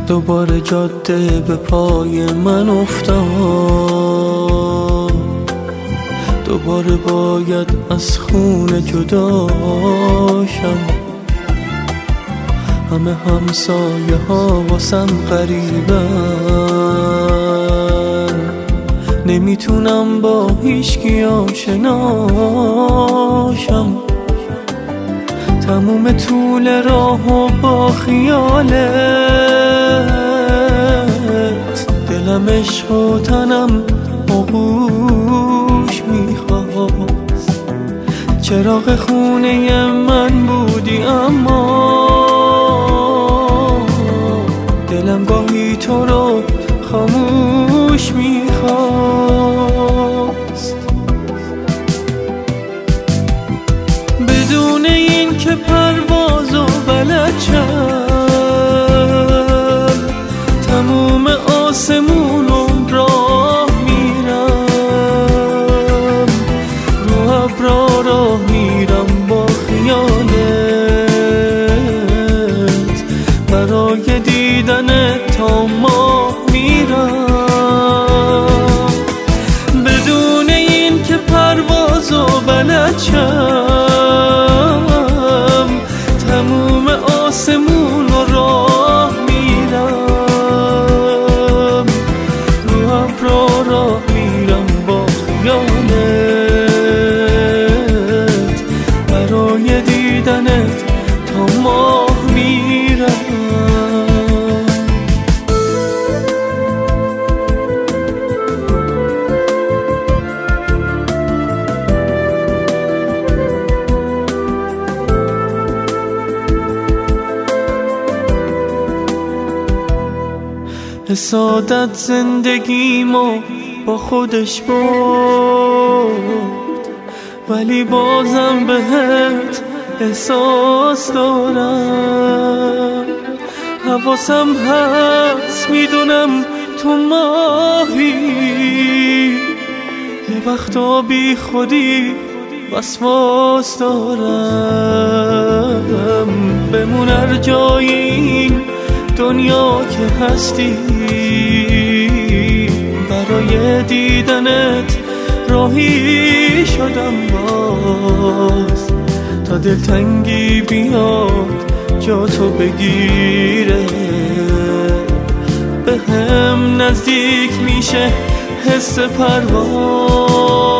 دوباره جاده به پای من افتاد، دوباره باید از خونه جداشم. همه همسایه ها واسم غریبن، نمیتونم با هیچکی آشناشم. تموم طول راهو با خیالت، دلم عشق و تنم آغوش میخواست. چراغ خونه من بودی اما دلم گاهی تو رو خاموش میخواست. بدون این که پروازو بلد شم، تموم آسمونم راه میرم، رو ابرا راه میرم با خیالت، برای دیدنت تا ماه میرم. بدون این که پروازو بلد شم، تموم آسمون رو راه میرم، رو ابرا راه میرم با خیالت، برای دیدنت تا ماه میرم. حسادت زندگیمو با خودش برد، ولی بازم بهت احساس دارم. حواسم هست میدونم تو ماهی، یه وقتا بی خودی وسواس دارم. بمون هر جای این دنیا که هستی، برای دیدنت راهی شدم باز، تا دلتنگی بیاد جا تو بگیره. به هم نزدیک میشه حس پرواز،